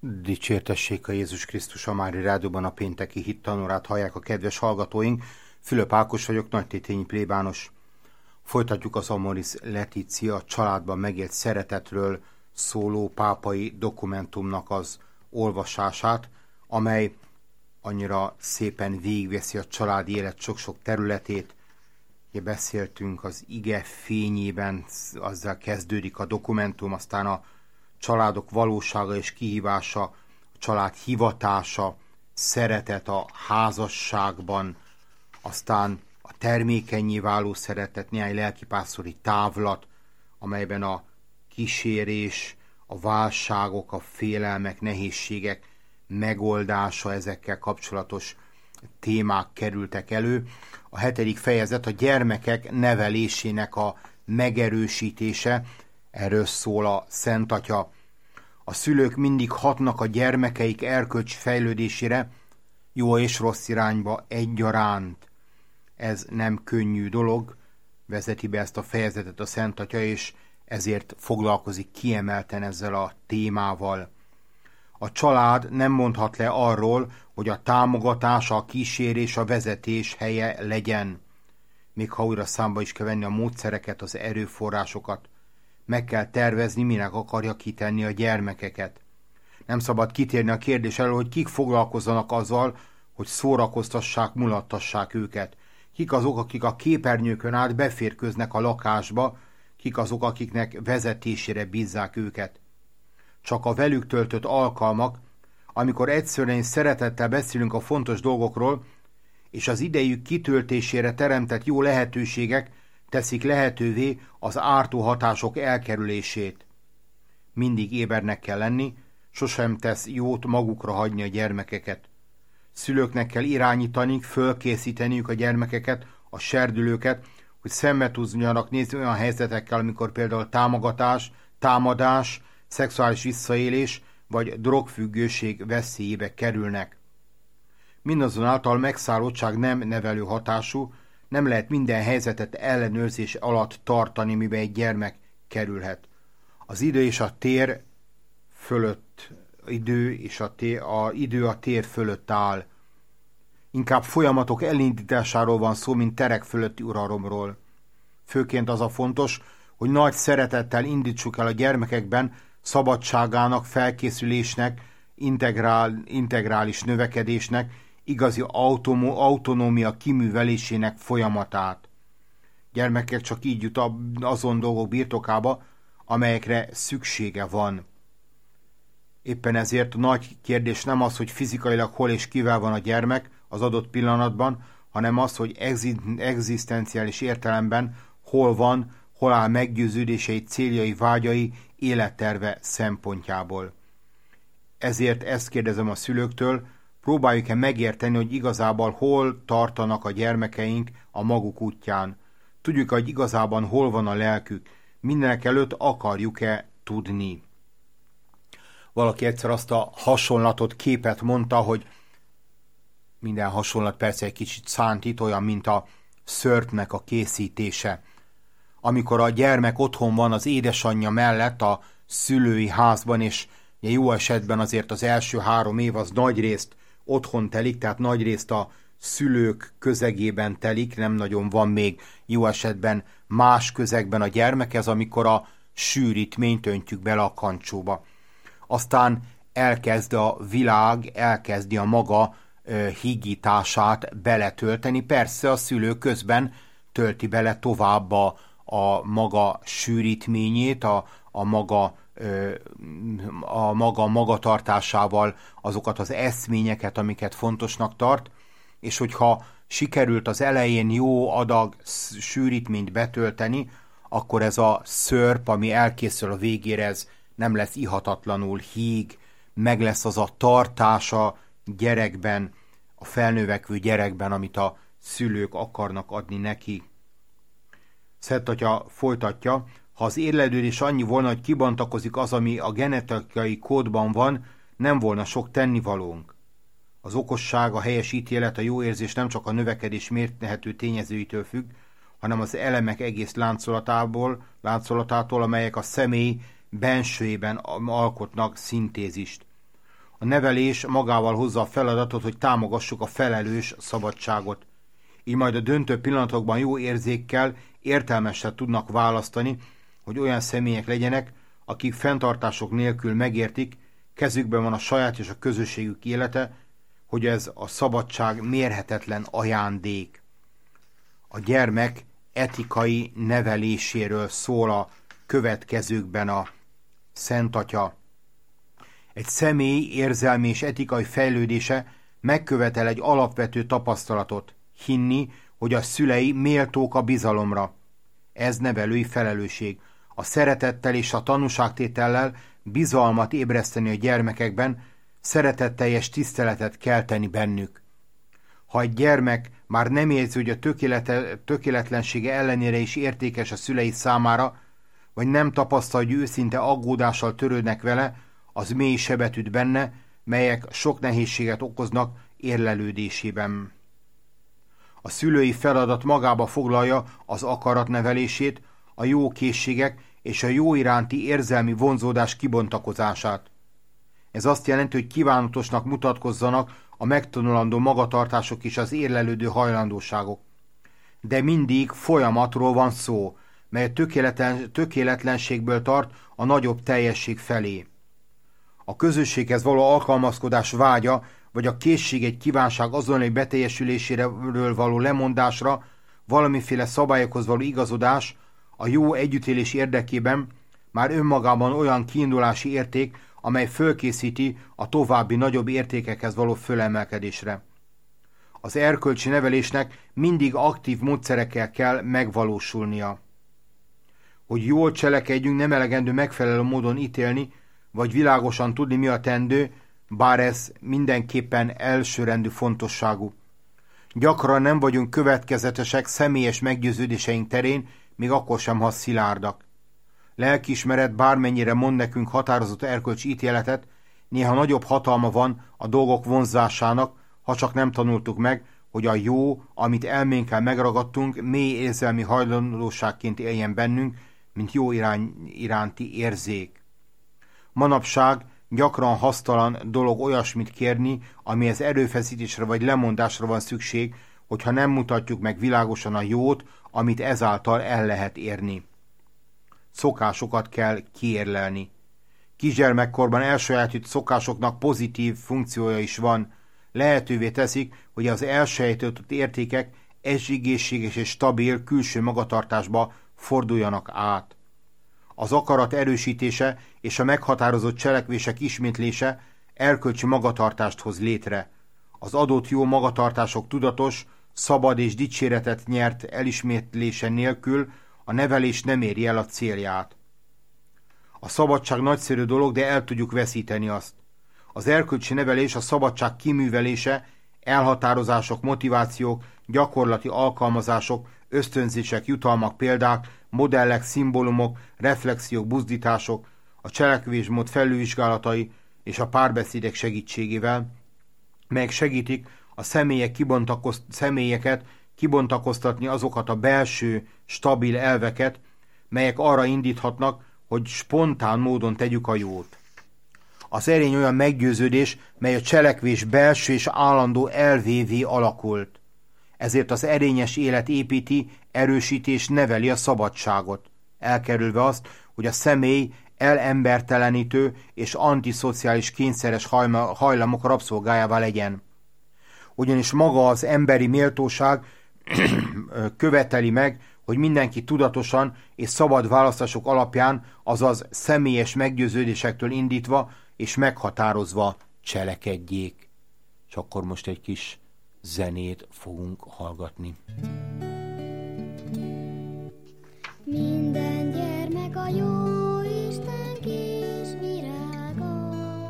Dicsértessék a Jézus Krisztus, a Mári Rádióban a pénteki hittanórát hallják a kedves hallgatóink. Fülöp Ákos vagyok, nagytétényi plébános. Folytatjuk az Amoris Laetitia családban megélt szeretetről szóló pápai dokumentumnak az olvasását, amely annyira szépen végigveszi a családi élet sok-sok területét. Ugye beszéltünk az ige fényében, azzal kezdődik a dokumentum, aztán a családok valósága és kihívása, a család hivatása, szeretet a házasságban, aztán a termékennyé váló szeretet, néhány lelkipásztori távlat, amelyben a kísérés, a válságok, a félelmek, nehézségek megoldása, ezekkel kapcsolatos témák kerültek elő. A 7. fejezet a gyermekek nevelésének a megerősítése, erről szól a Szent Atya. A szülők mindig hatnak a gyermekeik erkölcsi fejlődésére, jó és rossz irányba egyaránt. Ez nem könnyű dolog, vezeti be ezt a fejezetet a Szent Atya, és ezért foglalkozik kiemelten ezzel a témával. A család nem mondhat le arról, hogy a támogatás, a kísérés, a vezetés helye legyen. Még ha újra számba is kell venni a módszereket, az erőforrásokat. Meg kell tervezni, minek akarja kitenni a gyermekeket. Nem szabad kitérni a kérdés elől, hogy kik foglalkozzanak azzal, hogy szórakoztassák, mulattassák őket. Kik azok, akik a képernyőkön át beférkőznek a lakásba, kik azok, akiknek vezetésére bízzák őket. Csak a velük töltött alkalmak, amikor egyszerűen és szeretettel beszélünk a fontos dolgokról, és az idejük kitöltésére teremtett jó lehetőségek teszik lehetővé az ártó hatások elkerülését. Mindig ébernek kell lenni, sosem tesz jót magukra hagyni a gyermekeket. Szülőknek kell irányítani, fölkészíteniük a gyermekeket, a serdülőket, hogy szembe tudjanak nézni olyan helyzetekkel, amikor például támadás, szexuális visszaélés vagy drogfüggőség veszélyébe kerülnek. Mindazonáltal megszállottság nem nevelő hatású, nem lehet minden helyzetet ellenőrzés alatt tartani, miben egy gyermek kerülhet. Az idő és a tér fölött, idő a tér fölött áll. Inkább folyamatok elindításáról van szó, mint terek fölötti uralomról. Főként az a fontos, hogy nagy szeretettel indítsuk el a gyermekekben szabadságának, felkészülésnek, integrális növekedésnek, igazi autonómia kiművelésének folyamatát. Gyermekek csak így jut azon dolgok birtokába, amelyekre szüksége van. Éppen ezért a nagy kérdés nem az, hogy fizikailag hol és kivel van a gyermek az adott pillanatban, hanem az, hogy egzisztenciális értelemben hol van, hol áll meggyőződései, céljai, vágyai, életterve szempontjából. Ezért ezt kérdezem a szülőktől, próbáljuk-e megérteni, hogy igazából hol tartanak a gyermekeink a maguk útján. Tudjuk, hogy igazában hol van a lelkük. Mindenek előtt akarjuk-e tudni. Valaki egyszer azt a hasonlatot, képet mondta, hogy minden hasonlat persze egy kicsit szántít, olyan, mint a szörpnek a készítése. Amikor a gyermek otthon van az édesanyja mellett a szülői házban, és jó esetben azért az első 3 év az nagyrészt otthon telik, tehát nagyrészt a szülők közegében telik, nem nagyon van még jó esetben más közegben a gyermek, ez amikor a sűrítményt öntjük bele a kancsóba. Aztán elkezd a világ, elkezdi a maga hígítását beletölteni. Persze a szülő közben tölti bele tovább a maga sűrítményét, a maga magatartásával azokat az eszményeket, amiket fontosnak tart, és hogyha sikerült az elején jó adag sűrítményt betölteni, akkor ez a szörp, ami elkészül a végére, ez nem lesz ihatatlanul híg, meg lesz az a tartása gyerekben, a felnövekvő gyerekben, amit a szülők akarnak adni neki. Szent Atya folytatja, ha az érlelődés annyi volna, hogy kibontakozik az, ami a genetikai kódban van, nem volna sok tennivalónk. Az okosság, a helyes ítélet, a jó érzés nem csak a növekedés mérhető tényezőitől függ, hanem az elemek egész láncolatától, amelyek a személy bensőjében alkotnak szintézist. A nevelés magával hozza a feladatot, hogy támogassuk a felelős szabadságot. Így majd a döntő pillanatokban jó érzékkel értelmesen tudnak választani, hogy olyan személyek legyenek, akik fenntartások nélkül megértik, kezükben van a saját és a közösségük élete, hogy ez a szabadság mérhetetlen ajándék. A gyermek etikai neveléséről szól a következőkben a Szent Atya. Egy személy érzelmi és etikai fejlődése megkövetel egy alapvető tapasztalatot, hinni, hogy a szülei méltók a bizalomra. Ez nevelői felelősség. A szeretettel és a tanúságtétellel bizalmat ébreszteni a gyermekekben, szeretetteljes tiszteletet kelteni bennük. Ha egy gyermek már nem érzi, hogy a tökéletlensége ellenére is értékes a szülei számára, vagy nem tapasztal, hogy őszinte aggódással törődnek vele, az mély sebet üt benne, melyek sok nehézséget okoznak érlelődésében. A szülői feladat magába foglalja az akarat nevelését, a jó készségek és a jó iránti érzelmi vonzódás kibontakozását. Ez azt jelenti, hogy kívánatosnak mutatkozzanak a megtanulandó magatartások és az érlelődő hajlandóságok. De mindig folyamatról van szó, mely tökéletlenségből tart a nagyobb teljesség felé. A közösséghez való alkalmazkodás vágya, vagy a készség egy kívánság azonnali beteljesüléséről való lemondásra, valamiféle szabályokhoz való igazodás a jó együttélés érdekében már önmagában olyan kiindulási érték, amely fölkészíti a további nagyobb értékekhez való fölemelkedésre. Az erkölcsi nevelésnek mindig aktív módszerekkel kell megvalósulnia. Hogy jól cselekedjünk, nem elegendő megfelelő módon ítélni, vagy világosan tudni, mi a tendő, bár ez mindenképpen elsőrendű fontosságú. Gyakran nem vagyunk következetesek személyes meggyőződéseink terén, még akkor sem, ha szilárdak. Lelkiismeret bármennyire mond nekünk határozott erkölcsi ítéletet, néha nagyobb hatalma van a dolgok vonzásának, ha csak nem tanultuk meg, hogy a jó, amit elménkkel megragadtunk, mély érzelmi hajlandóságként éljen bennünk, mint jó iránti érzék. Manapság gyakran hasztalan dolog olyasmit kérni, amihez erőfeszítésre vagy lemondásra van szükség, hogyha nem mutatjuk meg világosan a jót, amit ezáltal el lehet érni. Szokásokat kell kiérlelni. Kisgyermekkorban elsajátított szokásoknak pozitív funkciója is van. Lehetővé teszik, hogy az elsajátított értékek egészséges és stabil külső magatartásba forduljanak át. Az akarat erősítése és a meghatározott cselekvések ismétlése erkölcsi magatartást hoz létre. Az adott jó magatartások tudatos, szabad és dicséretet nyert elismétlése nélkül a nevelés nem éri el a célját. A szabadság nagyszerű dolog, de el tudjuk veszíteni azt. Az erkölcsi nevelés a szabadság kiművelése, elhatározások, motivációk, gyakorlati alkalmazások, ösztönzések, jutalmak, példák, modellek, szimbólumok, reflexiók, buzdítások, a cselekvésmód felülvizsgálatai és a párbeszédek segítségével, melyek segítik a személyeket kibontakoztatni azokat a belső, stabil elveket, melyek arra indíthatnak, hogy spontán módon tegyük a jót. Az erény olyan meggyőződés, mely a cselekvés belső és állandó elvévé alakult. Ezért az erényes élet építi, erősíti és neveli a szabadságot, elkerülve azt, hogy a személy elembertelenítő és antiszociális kényszeres hajlamok rabszolgájává legyen. Ugyanis maga az emberi méltóság követeli meg, hogy mindenki tudatosan és szabad választások alapján, azaz személyes meggyőződésektől indítva és meghatározva cselekedjék. És akkor most egy kis zenét fogunk hallgatni. Minden gyermek a jó Isten kis virága,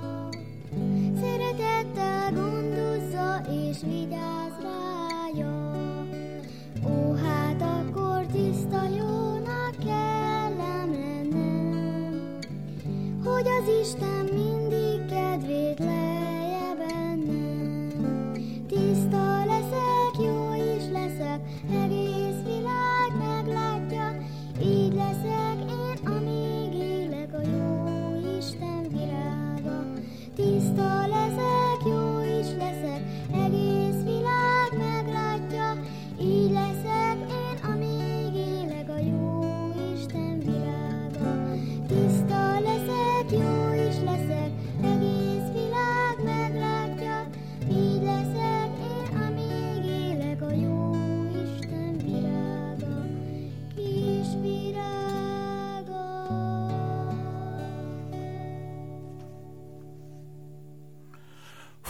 szeretettel gondozza és vigyáz rája. Ó, hát akkor tiszta jónak kellem lennem, hogy az Isten mindig kedvét lelje bennem. Tiszta leszek, jó is leszek, egész világ meglátja, így leszek én, amíg élek, a jó Isten virága. Tiszta leszek,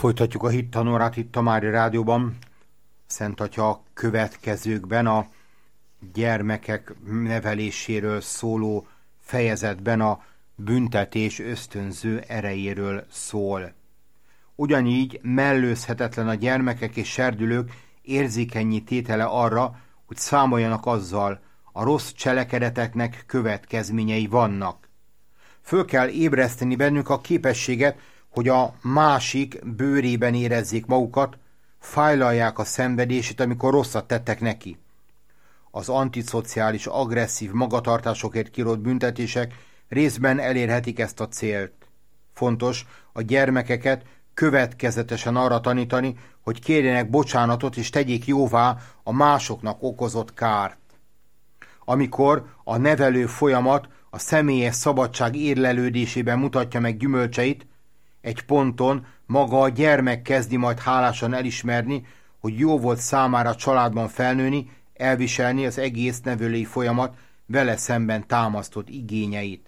Folytatjuk a hittanórát itt a Mária Rádióban. Szent Atya a következőkben a gyermekek neveléséről szóló fejezetben a büntetés ösztönző erejéről szól. Ugyanígy mellőzhetetlen a gyermekek és serdülők érzékennyé tétele arra, hogy számoljanak azzal, a rossz cselekedeteknek következményei vannak. Föl kell ébreszteni bennük a képességet, hogy a másik bőrében érezzék magukat, fájlalják a szenvedését, amikor rosszat tettek neki. Az antiszociális, agresszív magatartásokért kirótt büntetések részben elérhetik ezt a célt. Fontos a gyermekeket következetesen arra tanítani, hogy kérjenek bocsánatot és tegyék jóvá a másoknak okozott kárt. Amikor a nevelő folyamat a személyes szabadság érlelődésében mutatja meg gyümölcseit, egy ponton maga a gyermek kezdi majd hálásan elismerni, hogy jó volt számára a családban felnőni, elviselni az egész nevelői folyamat vele szemben támasztott igényeit.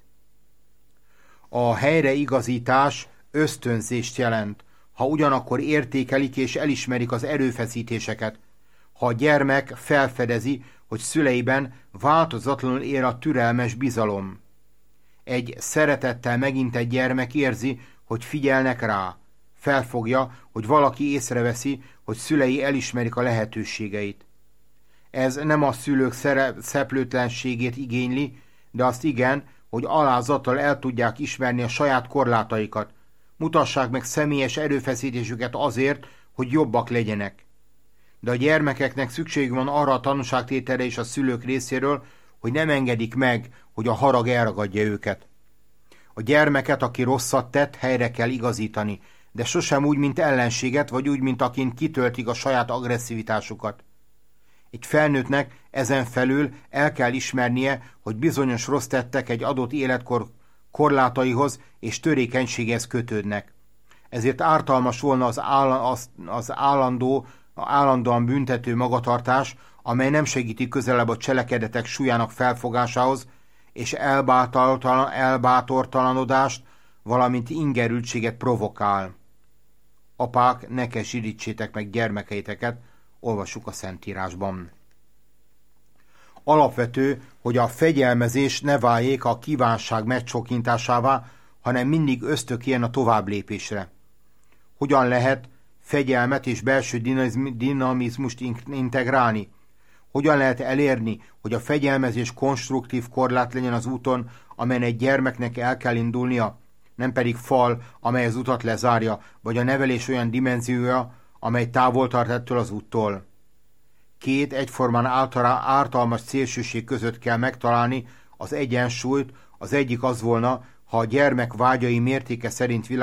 A helyreigazítás ösztönzést jelent, ha ugyanakkor értékelik és elismerik az erőfeszítéseket, ha a gyermek felfedezi, hogy szüleiben változatlanul él a türelmes bizalom. Egy szeretettel megintett gyermek érzi, hogy figyelnek rá, felfogja, hogy valaki észreveszi, hogy szülei elismerik a lehetőségeit. Ez nem a szülők szeplőtlenségét igényli, de azt igen, hogy alázattal el tudják ismerni a saját korlátaikat, mutassák meg személyes erőfeszítésüket azért, hogy jobbak legyenek. De a gyermekeknek szükség van arra a tanúságtételre is a szülők részéről, hogy nem engedik meg, hogy a harag elragadja őket. A gyermeket, aki rosszat tett, helyre kell igazítani, de sosem úgy, mint ellenséget, vagy úgy, mint akin kitöltik a saját agresszivitásukat. Egy felnőttnek ezen felül el kell ismernie, hogy bizonyos rossz tettek egy adott életkor korlátaihoz és törékenységhez kötődnek. Ezért ártalmas volna az állandóan büntető magatartás, amely nem segíti közelebb a cselekedetek súlyának felfogásához, és elbátortalanodást, valamint ingerültséget provokál. Apák, ne keserítsétek meg gyermekeiteket, olvassuk a Szentírásban. Alapvető, hogy a fegyelmezés ne váljék a kívánság megcsokintásává, hanem mindig ösztökéljen a továbblépésre. Hogyan lehet fegyelmet és belső dinamizmust integrálni? Hogyan lehet elérni, hogy a fegyelmezés konstruktív korlát legyen az úton, amelyen egy gyermeknek el kell indulnia, nem pedig fal, amely az utat lezárja, vagy a nevelés olyan dimenziója, amely távol tart ettől az úttól. Két egyformán ártalmas szélsőség között kell megtalálni az egyensúlyt, az egyik az volna, ha a gyermek vágyai mértéke szerinti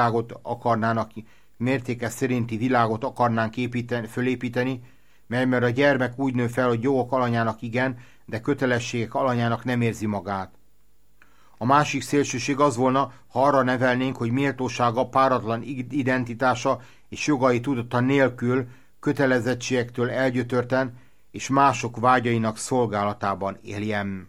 világot akarnánk fölépíteni, mert a gyermek úgy nő fel, hogy jogok alanyának igen, de kötelességek alanyának nem érzi magát. A másik szélsőség az volna, ha arra nevelnénk, hogy méltósága, páratlan identitása és jogai tudata nélkül, kötelezettségektől elgyötörten és mások vágyainak szolgálatában éljen.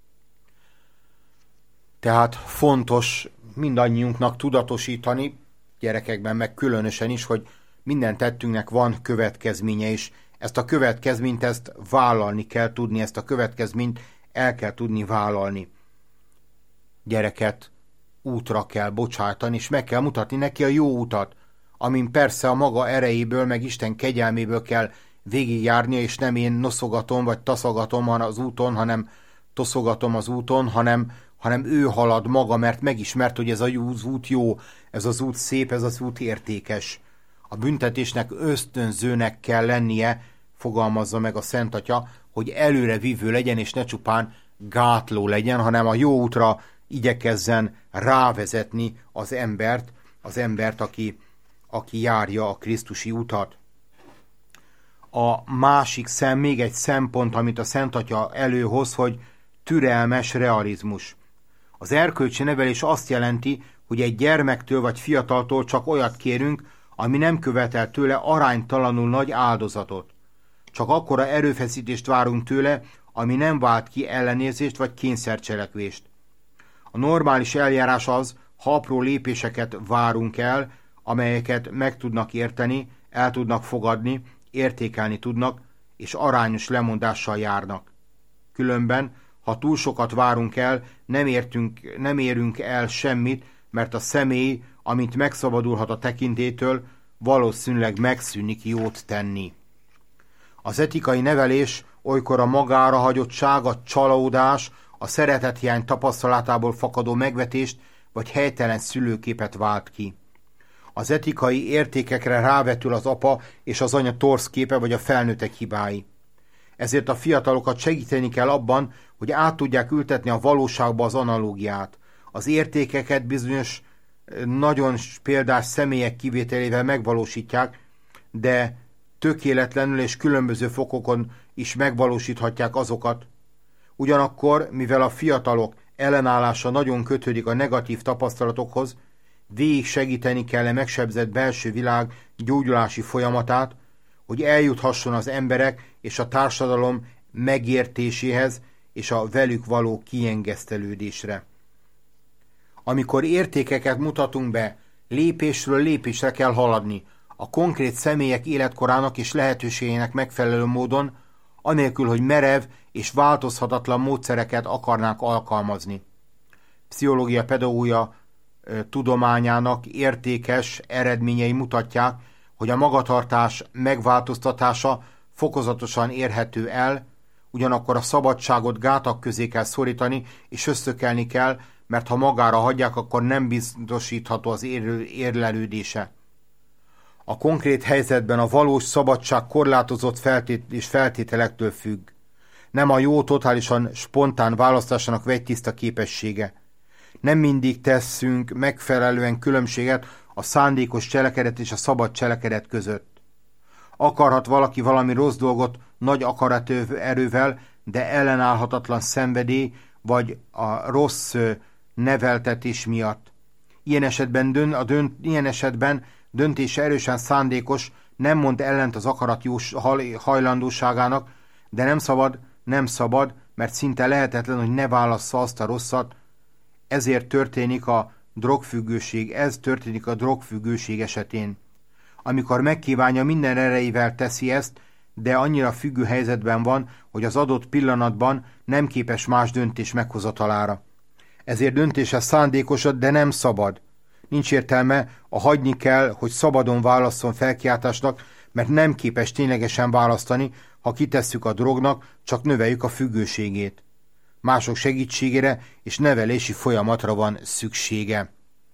Tehát fontos mindannyiunknak tudatosítani, gyerekekben meg különösen is, hogy minden tettünknek van következménye, és ezt a következményt vállalni kell tudni, ezt a következményt el kell tudni vállalni. Gyereket útra kell bocsájtani, és meg kell mutatni neki a jó utat, amin persze a maga erejéből, meg Isten kegyelméből kell végigjárnia, és nem én noszogatom, vagy taszogatom az úton, hanem toszogatom az úton, hanem ő halad maga, mert megismert, hogy ez az út jó, ez az út szép, ez az út értékes. A büntetésnek ösztönzőnek kell lennie, fogalmazza meg a Szent Atya, hogy előre vívő legyen, és ne csupán gátló legyen, hanem a jó útra igyekezzen rávezetni az embert, aki járja a krisztusi utat. A másik még egy szempont, amit a Szent Atya előhoz, hogy türelmes realizmus. Az erkölcsi nevelés azt jelenti, hogy egy gyermektől vagy fiataltól csak olyat kérünk, ami nem követel tőle aránytalanul nagy áldozatot. Csak akkora erőfeszítést várunk tőle, ami nem vált ki ellenérzést vagy kényszercselekvést. A normális eljárás az, ha apró lépéseket várunk el, amelyeket meg tudnak érteni, el tudnak fogadni, értékelni tudnak, és arányos lemondással járnak. Különben, ha túl sokat várunk el, nem érünk el semmit, mert a személy, amint megszabadulhat a tekintétől, valószínűleg megszűnik jót tenni. Az etikai nevelés olykor a magára hagyottság, a csalódás, a szeretethiány tapasztalatából fakadó megvetést vagy helytelen szülőképet vált ki. Az etikai értékekre rávetül az apa és az anya torz képe vagy a felnőttek hibái. Ezért a fiatalokat segíteni kell abban, hogy át tudják ültetni a valóságba az analógiát. Az értékeket bizonyos nagyon példás személyek kivételével megvalósítják, de tökéletlenül és különböző fokokon is megvalósíthatják azokat. Ugyanakkor, mivel a fiatalok ellenállása nagyon kötődik a negatív tapasztalatokhoz, végig segíteni kell a megsebzett belső világ gyógyulási folyamatát, hogy eljuthasson az emberek és a társadalom megértéséhez és a velük való kiengesztelődésre. Amikor értékeket mutatunk be, lépésről lépésre kell haladni, a konkrét személyek életkorának és lehetőségének megfelelő módon, anélkül, hogy merev és változhatatlan módszereket akarnák alkalmazni. Pszichológia pedagógia tudományának értékes eredményei mutatják, hogy a magatartás megváltoztatása fokozatosan érhető el, ugyanakkor a szabadságot gátak közé kell szorítani és ösztökelni kell, mert ha magára hagyják, akkor nem biztosítható az érlelődése. A konkrét helyzetben a valós szabadság korlátozott feltételektől függ. Nem a jó totálisan spontán választásának vegytiszta képessége. Nem mindig teszünk megfelelően különbséget a szándékos cselekedet és a szabad cselekedet között. Akarhat valaki valami rossz dolgot nagy akaraterővel, de ellenállhatatlan szenvedély vagy a rossz neveltetés miatt. Ilyen esetben döntése erősen szándékos, nem mond ellent az akarat hajlandóságának, de nem szabad, mert szinte lehetetlen, hogy ne válassza azt a rosszat. Ez történik a drogfüggőség esetén. Amikor megkívánja, minden erejével teszi ezt, de annyira függő helyzetben van, hogy az adott pillanatban nem képes más döntés meghozatalára. Ezért döntése szándékos, de nem szabad. Nincs értelme, hagyni kell, hogy szabadon válasszon felkiáltásnak, mert nem képes ténylegesen választani, ha kitesszük a drognak, csak növeljük a függőségét. Mások segítségére és nevelési folyamatra van szüksége.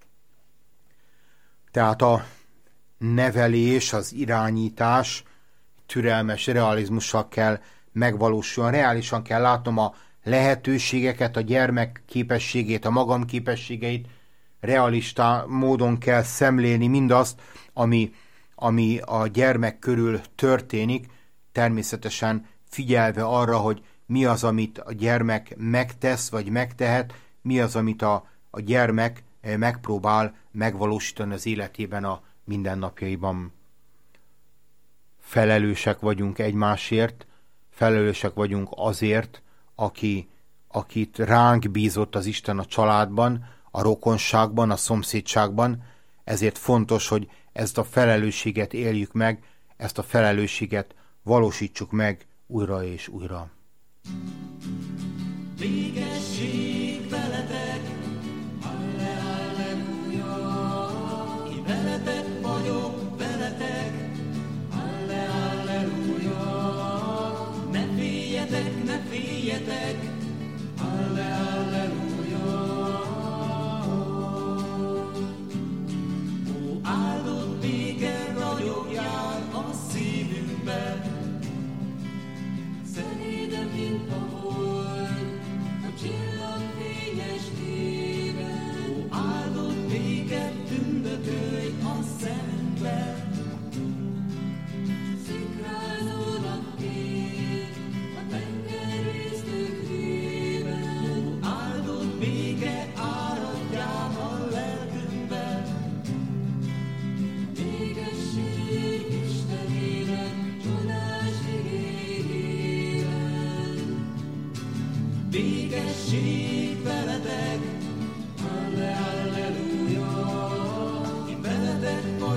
Tehát a nevelés, az irányítás türelmes realizmussal kell megvalósulni. Reálisan kell látnom a lehetőségeket, a gyermek képességét, a magam képességeit, realista módon kell szemlélni mindazt, ami a gyermek körül történik, természetesen figyelve arra, hogy mi az, amit a gyermek megtesz, vagy megtehet, mi az, amit a gyermek megpróbál megvalósítani az életében, a mindennapjaiban. Felelősek vagyunk egymásért, felelősek vagyunk azért, akit ránk bízott az Isten a családban, a rokonságban, a szomszédságban, ezért fontos, hogy ezt a felelősséget éljük meg, ezt a felelősséget valósítsuk meg újra és újra. Végesség veletek, halleluja, én veletek vagyok, veletek, halleluja, ne féljetek, ne féljetek, halleluja. Ó, áldott béke ragyogják a szívünkben, szerédem, mint a hold, a csillag fényes tében. Ó, áldott béke tündökölj a szemünkben, szikrázódnak két a tengerésztők rében. Ó, áldott béke áradjál a lelkünkben, végesség Istenének csodás igényében. Végesség veletek, halleluja, én veletek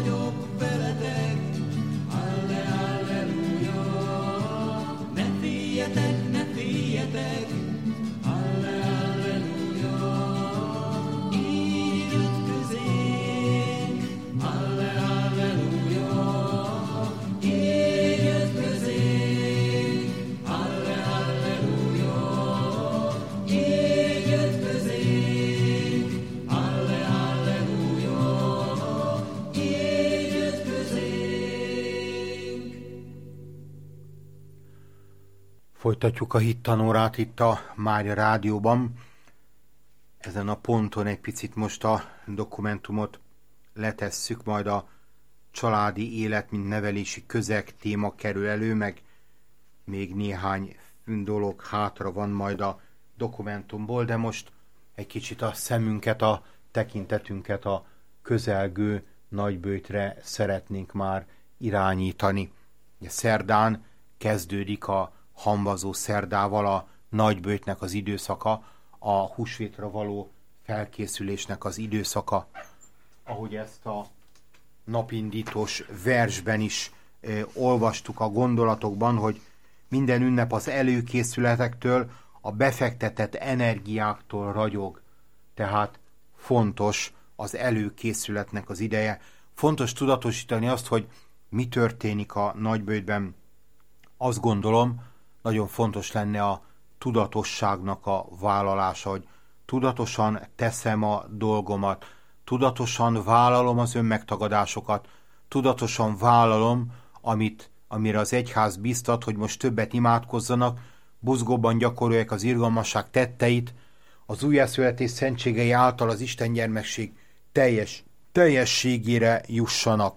Folytatjuk a hittanórát itt a Mária Rádióban. Ezen a ponton egy picit most a dokumentumot letesszük, majd a családi élet, mint nevelési közeg téma kerül elő, meg még néhány dolog hátra van majd a dokumentumból, de most egy kicsit a szemünket, a tekintetünket a közelgő nagyböjtre szeretnénk már irányítani. Szerdán kezdődik a hamvazó szerdával a nagyböjtnek az időszaka, a húsvétra való felkészülésnek az időszaka. Ahogy ezt a napindítós versben is olvastuk a gondolatokban, hogy minden ünnep az előkészületektől, a befektetett energiáktól ragyog. Tehát fontos az előkészületnek az ideje. Fontos tudatosítani azt, hogy mi történik a nagyböjtben. Azt gondolom, nagyon fontos lenne a tudatosságnak a vállalása, hogy tudatosan teszem a dolgomat, tudatosan vállalom az önmegtagadásokat, tudatosan vállalom, amire az egyház biztat, hogy most többet imádkozzanak, buzgóban gyakorolják az irgalmasság tetteit, az újjászületés szentségei által az Isten gyermekség teljességére jussanak.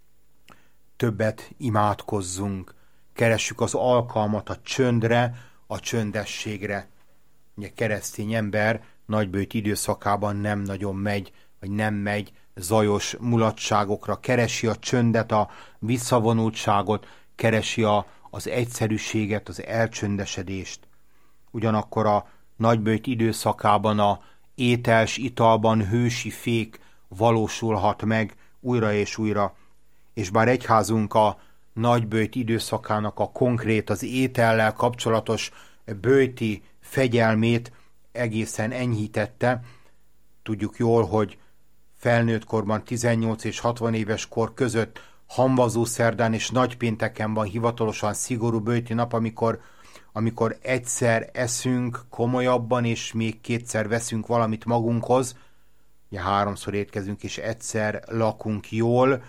Többet imádkozzunk, keressük az alkalmat a csöndre, a csöndességre. Ugye keresztény ember nagyböjt időszakában nem nagyon megy, vagy nem megy zajos mulatságokra, keresi a csöndet, a visszavonultságot, keresi az egyszerűséget, az elcsöndesedést. Ugyanakkor a nagyböjt időszakában a étels italban hősi fék valósulhat meg újra és újra, és bár egyházunk a nagyböjt időszakának a konkrét, az étellel kapcsolatos böjti fegyelmét egészen enyhítette, tudjuk jól, hogy felnőtt korban 18 és 60 éves kor között hamvazó szerdán és nagypénteken van hivatalosan szigorú böjti nap, amikor egyszer eszünk komolyabban, és még kétszer veszünk valamit magunkhoz, ugye 3-szor étkezünk, és egyszer lakunk jól.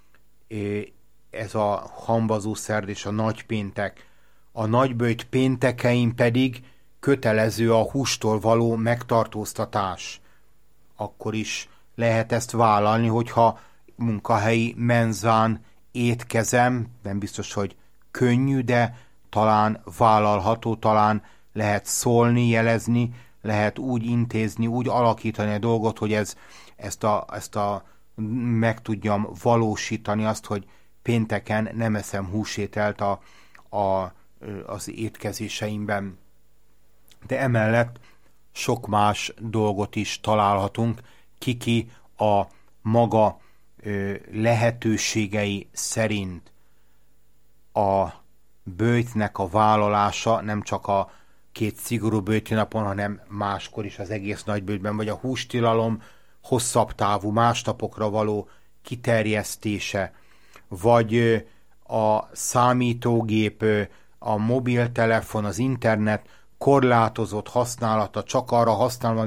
Ez a hamvazó szerd és a nagypéntek. A nagyböjt péntekein pedig kötelező a hústól való megtartóztatás. Akkor is lehet ezt vállalni, hogyha munkahelyi menzán étkezem, nem biztos, hogy könnyű, de talán vállalható, talán lehet szólni, jelezni, lehet úgy intézni, úgy alakítani a dolgot, hogy ezt a meg tudjam valósítani azt, hogy pénteken nem eszem húsételt az étkezéseimben. De emellett sok más dolgot is találhatunk, kiki a maga lehetőségei szerint. A böjtnek a vállalása nem csak a 2 szigorú böjti napon, hanem máskor is az egész nagyböjtben, vagy a hústilalom hosszabb távú másnapokra való kiterjesztése, vagy a számítógép, a mobiltelefon, az internet korlátozott használata, csak arra használva,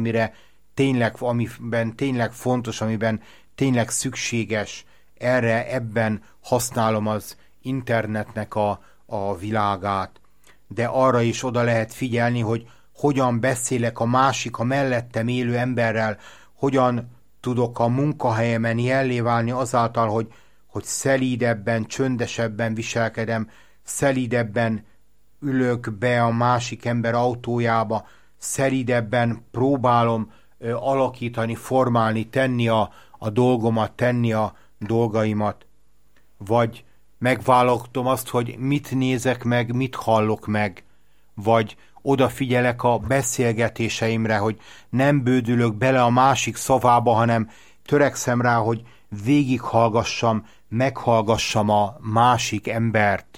amiben tényleg fontos, amiben tényleg szükséges, ebben használom az internetnek a világát. De arra is oda lehet figyelni, hogy hogyan beszélek a másik, a mellettem élő emberrel, hogyan tudok a munkahelyemen jellé válni azáltal, hogy szelídebben, csöndesebben viselkedem, szelídebben ülök be a másik ember autójába, szelídebben próbálom alakítani, formálni, tenni a dolgomat, tenni a dolgaimat. Vagy megválasztom azt, hogy mit nézek meg, mit hallok meg, vagy odafigyelek a beszélgetéseimre, hogy nem bődülök bele a másik szavába, hanem törekszem rá, hogy végighallgassam, meghallgassam a másik embert.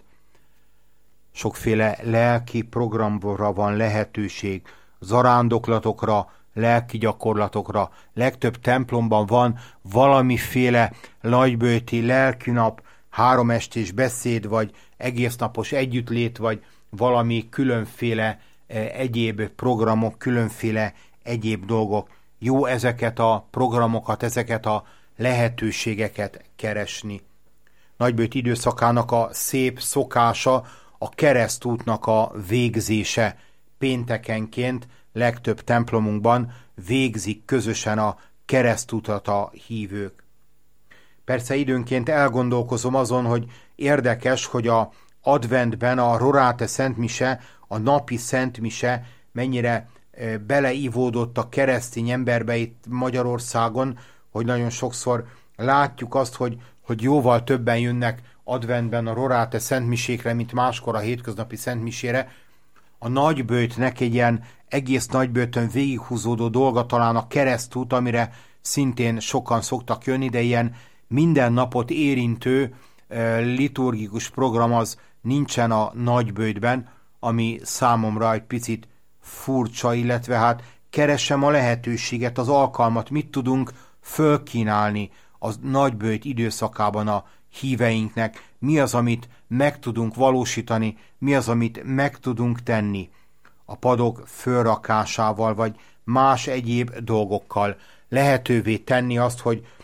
Sokféle lelki programra van lehetőség, zarándoklatokra, lelki gyakorlatokra. Legtöbb templomban van valamiféle nagyböjti lelkinap, 3 estés beszéd, vagy egésznapos együttlét, vagy valami különféle egyéb programok, különféle egyéb dolgok. Jó ezeket a programokat, ezeket a lehetőségeket keresni. Nagyböjt időszakának a szép szokása a keresztútnak a végzése. Péntekenként legtöbb templomunkban végzik közösen a keresztútat a hívők. Persze időnként elgondolkozom azon, hogy érdekes, hogy a adventben a Rorate szentmise, a napi szentmise mennyire beleivódott a keresztény emberbe itt Magyarországon, hogy nagyon sokszor látjuk azt, hogy jóval többen jönnek adventben a Rorate szentmisékre, mint máskor a hétköznapi szentmisére. A nagyböjtnek egy ilyen egész nagyböjtön végighúzódó dolga talán a keresztút, amire szintén sokan szoktak jönni, de ilyen minden napot érintő liturgikus program az nincsen a nagyböjtben, ami számomra egy picit furcsa, illetve hát keresem a lehetőséget, az alkalmat, mit tudunk fölkínálni a nagyböjt időszakában a híveinknek, mi az, amit meg tudunk valósítani, mi az, amit meg tudunk tenni a padok fölrakásával, vagy más egyéb dolgokkal. Lehetővé tenni azt,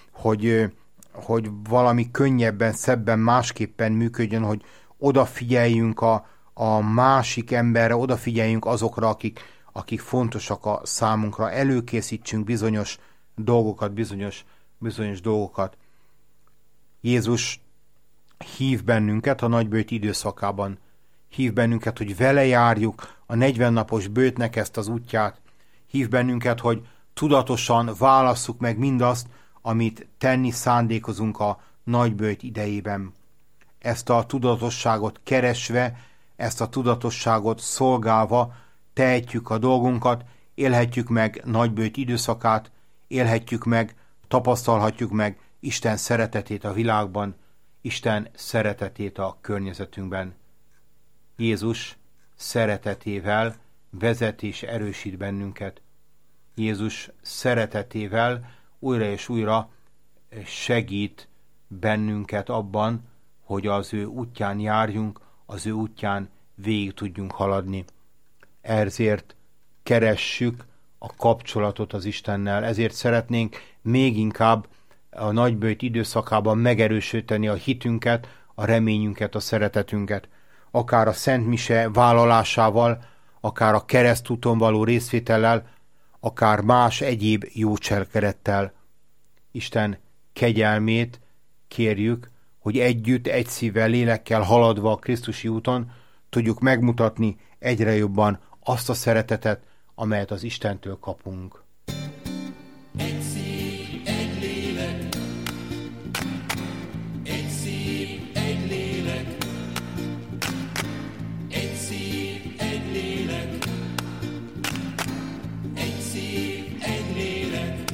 hogy valami könnyebben, szebben, másképpen működjön, hogy odafigyeljünk a másik emberre, odafigyeljünk azokra, akik fontosak a számunkra, előkészítsünk bizonyos dolgokat, bizonyos dolgokat. Jézus hív bennünket a nagyböjt időszakában. Hív bennünket, hogy vele járjuk a 40 napos böjtnek ezt az útját. Hív bennünket, hogy tudatosan válasszuk meg mindazt, amit tenni szándékozunk a nagyböjt idejében. Ezt a tudatosságot keresve, ezt a tudatosságot szolgálva tehetjük a dolgunkat, élhetjük meg nagyböjt időszakát, élhetjük meg, tapasztalhatjuk meg Isten szeretetét a világban, Isten szeretetét a környezetünkben. Jézus szeretetével vezet és erősít bennünket. Jézus szeretetével újra és újra segít bennünket abban, hogy az ő útján járjunk, az ő útján végig tudjunk haladni. Ezért keressük a kapcsolatot az Istennel, ezért szeretnénk még inkább a nagyböjt időszakában megerősíteni a hitünket, a reményünket, a szeretetünket. Akár a Szent Mise vállalásával, akár a keresztúton való részvétellel, akár más egyéb jó cselekedettel. Isten kegyelmét kérjük, hogy együtt, egy szívvel, lélekkel haladva a Krisztusi úton tudjuk megmutatni egyre jobban azt a szeretetet, amelyet az Istentől kapunk. Egy szív, egy lélek, egy szív, egy lélek, egy szív, egy lélek, egy szív, egy lélek.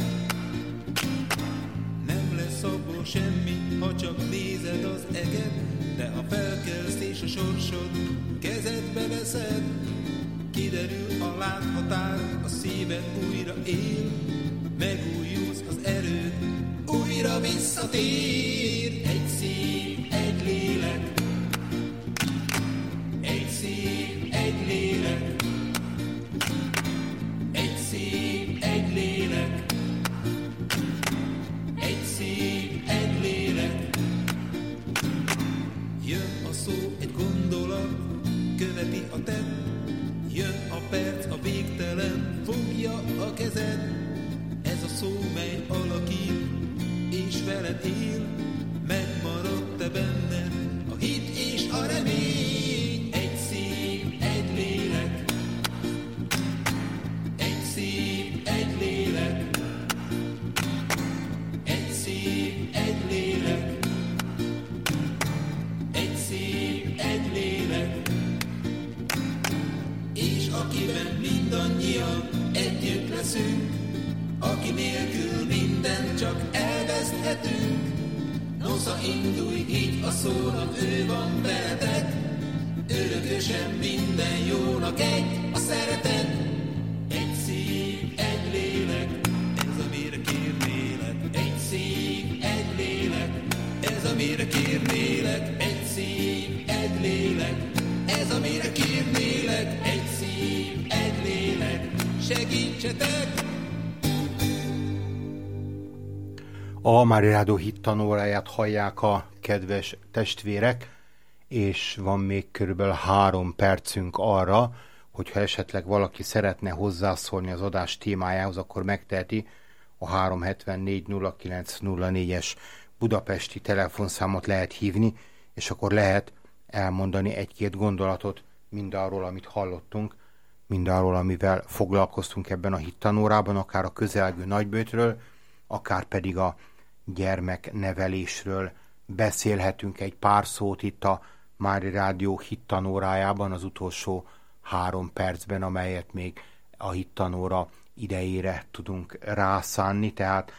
Nem lesz abból semmi, ha csak nézed az eget, de ha felkelsz és a sorsod kezedbe veszed, kiderül a láthatár, a szíved újra él, megújulsz az erőd, újra visszatér. Egy szív, egy lélek, egy szív, egy lélek, egy szív, egy lélek, egy szív, egy lélek. Jön a szó, egy gondolat, követi a tett, jön a perc, a végtelen, fogja a kezed. Ez a szó, mely alakít, és veled él, megmarad te benned a hit és a remény. Egy szív, egy lélek, egy szív, egy lélek, egy szív, egy lélek, egy szív, egy lélek. És akiben mindannyian együtt leszünk, aki nélkül minden csak elveszthetünk. Nosza indulj, higgy a szónak, ő van veletek, örökösen minden jónak egy a szeretet. Egy szív, egy lélek, ez amire kérnélek. Egy szív, egy lélek, ez amire kérnélek. Egy szív, egy lélek, ez amire kérnélek. Egy szív, egy lélek, segítsetek! A Mária Rádió hittanóráját hallják a kedves testvérek. és van még körülbelül 3 percünk arra, hogyha esetleg valaki szeretne hozzászólni az adás témájához, akkor megteheti. A 374-09-04-es budapesti telefonszámot lehet hívni, és akkor lehet elmondani 1-2 gondolatot mindarról, amit hallottunk, mindarról, amivel foglalkoztunk ebben a hittanórában, akár a közelgő nagyböjtről, akár pedig a gyermeknevelésről beszélhetünk egy pár szót itt a Mária Rádió hittanórájában, az utolsó 3 percben, amelyet még a hittanóra idejére tudunk rászánni, tehát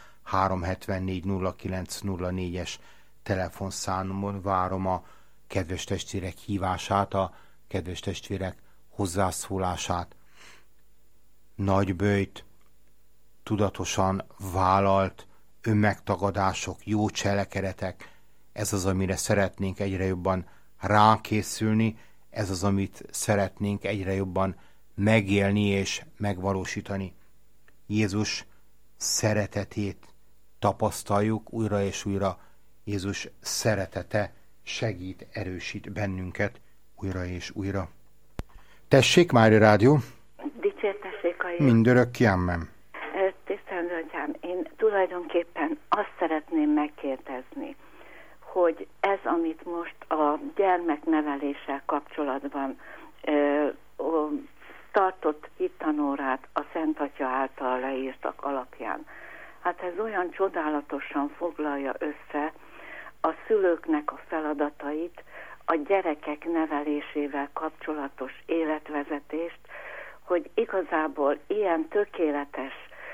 374-09-04-es telefonszámon várom a kedves testvérek hívását, a kedves testvérek hozzászólását. Nagyböjt, tudatosan vállalt önmegtagadások, jó cselekedetek, ez az, amire szeretnénk egyre jobban rákészülni, ez az, amit szeretnénk egyre jobban megélni és megvalósítani. Jézus szeretetét tapasztaljuk újra és újra. Jézus szeretete segít, erősít bennünket újra és újra. Tessék, Mária Rádió! Dicsértessék a Jézus! Mindörökké, amen! Tisztelt Atyám, én tulajdonképpen azt szeretném megkérdezni, hogy ez, amit most a gyermekneveléssel kapcsolatban tartott hittanórát a Szent Atya által leírtak alapján, hát ez olyan csodálatosan foglalja össze a szülőknek a feladatait, a gyerekek nevelésével kapcsolatos életvezetést, hogy igazából ilyen tökéletes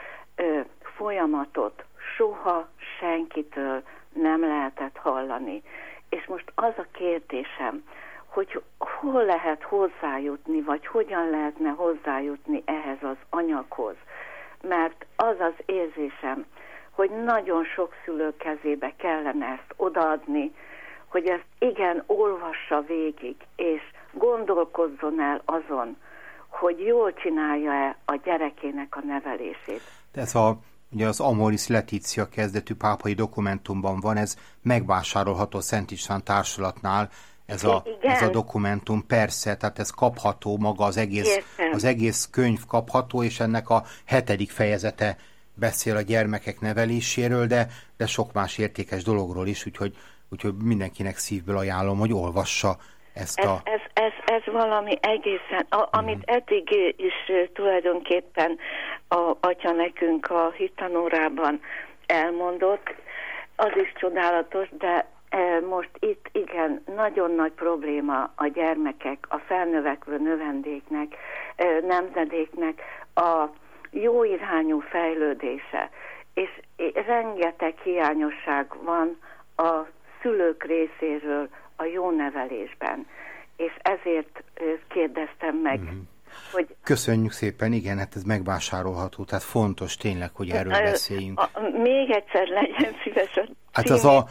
folyamatot soha senkitől nem lehetett hallani. És most az a kérdésem, hogy hol lehet hozzájutni, vagy hogyan lehetne hozzájutni ehhez az anyaghoz. Mert az az érzésem, hogy nagyon sok szülő kezébe kellene ezt odaadni, hogy ezt igen olvassa végig, és gondolkozzon el azon, hogy jól csinálja-e a gyerekének a nevelését. Ez ugye az Amoris Laetitia kezdetű pápai dokumentumban van, ez megvásárolható Szent István társulatnál, ez a dokumentum, persze, tehát ez kapható, maga az egész könyv kapható, és ennek a 7. fejezete beszél a gyermekek neveléséről, de sok más értékes dologról is, úgyhogy mindenkinek szívből ajánlom, hogy olvassa ezt a... Ez valami egészen, amit eddig is tulajdonképpen a Atya nekünk a hittanórában elmondott, az is csodálatos, de most itt igen, nagyon nagy probléma a gyermekek, a felnövekvő növendéknek, nemzedéknek a jó irányú fejlődése, és rengeteg hiányosság van a szülők részéről a jó nevelésben, és ezért kérdeztem meg, hogy... Köszönjük szépen, igen, hát ez megvásárolható, tehát fontos tényleg, hogy erről beszéljünk. Még egyszer legyen szíves a hát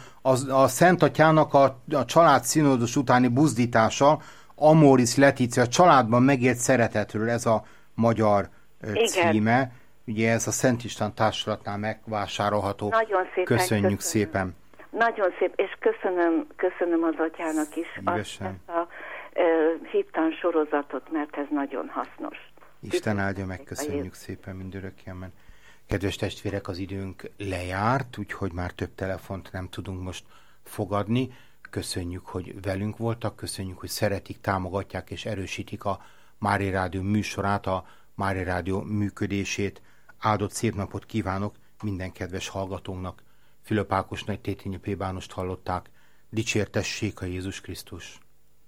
a Szent Atyának a család színódus utáni buzdítása, Amoris Laetitia, családban megélt szeretetről, ez a magyar címe. Ugye ez a Szent István társulatnál megvásárolható. Nagyon szépen köszönjük szépen. Nagyon szép, és köszönöm az Atyának is ezt a hittan sorozatot, mert ez nagyon hasznos. Isten áldja meg, köszönjük szépen mindörökké, amen. Kedves testvérek, az időnk lejárt, úgyhogy már több telefont nem tudunk most fogadni. Köszönjük, hogy velünk voltak, köszönjük, hogy szeretik, támogatják és erősítik a Mária Rádió műsorát, a Mária Rádió működését. Áldott szép napot kívánok minden kedves hallgatónknak. Fülöp Ákos nagytétényi plébánost hallották. Dicsértessék a Jézus Krisztus!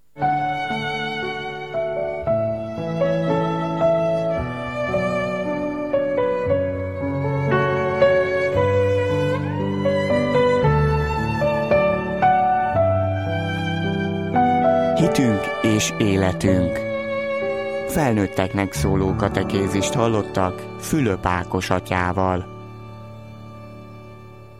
Hitünk és életünk. Felnőtteknek szóló katekézist hallottak Fülöp Ákos atyával.